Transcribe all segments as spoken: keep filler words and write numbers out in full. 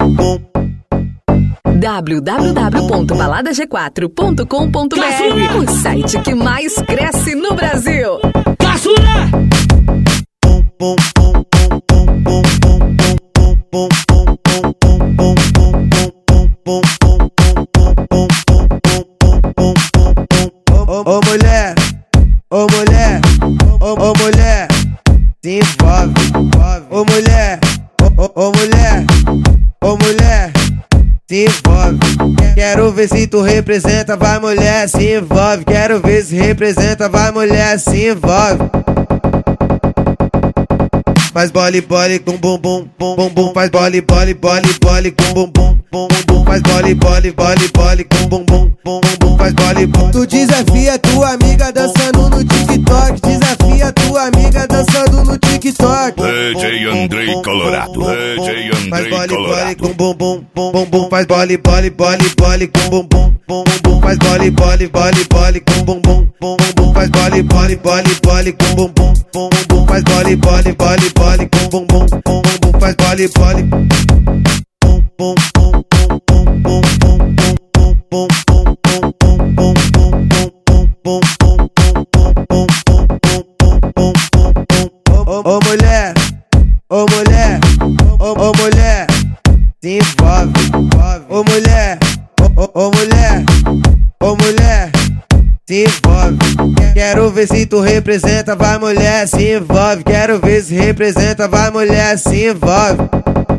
w w w ponto balada g quatro ponto com ponto b r, o site que mais cresce no Brasil. Caçula! Ô mulher, ô mulher, ô mulher, se envolve. Ô mulher, ô mulher, ô mulher, se envolve. Quero ver se tu representa, vai mulher, se envolve. Quero ver se representa, vai mulher, se envolve. Faz bole bole com bumbum, bum bum bum. Faz bole bole bole bole com bumbum, bum bum. Faz bole bole bole bole com bumbum, bum bum. Faz bole bum. Tu desafia tua amiga dançando no TikTok. Desafia tua amiga dançando no TikTok. D J Andrei Colorado, D J Andrei Colorado. Faz bole bole com bumbum, bum bum bum. Faz bole bole bole bole com bumbum, bum bum. Faz bole bole bole bole com bumbum, bum bum. Faz bole bole bole bole com bumbum, bum bum. Faz bole bole bole bole com bumbum, bum bum. Faz bole bole bum bum bum bum bum bum bum bum. Ô mulher, ô mulher, ô mulher, se envolve. Ô mulher, ô mulher, ô mulher, se envolve. Quero ver se tu representa, vai mulher, se envolve. Quero ver se representa, vai mulher, se envolve.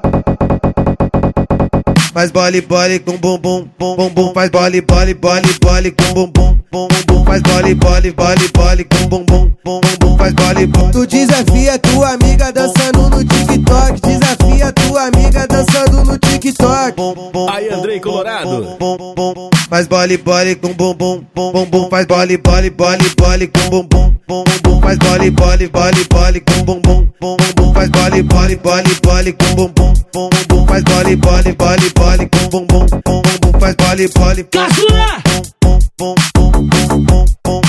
Faz bole bole com bumbum, bum bum bum. Faz bole bole bole bole com bumbum, bum bum. Faz bole bole bole bole com bumbum, bum bum. Faz bole bum. Tu desafia tua amiga dançando no TikTok. Desafia tua amiga dançando no TikTok. Aí Andrei Colorado. Faz bole bole com bumbum, bum bum bum. Faz bole bole bole bole com bumbum, bum bum. Faz bole bole bole bole com bumbum, bum bum. Faz bole bole bole bole com bumbum, bum bum. Faz bole bole bole bole com bumbum, bum bum. Faz bole bole. Caçula! Bum bum bum bum bum.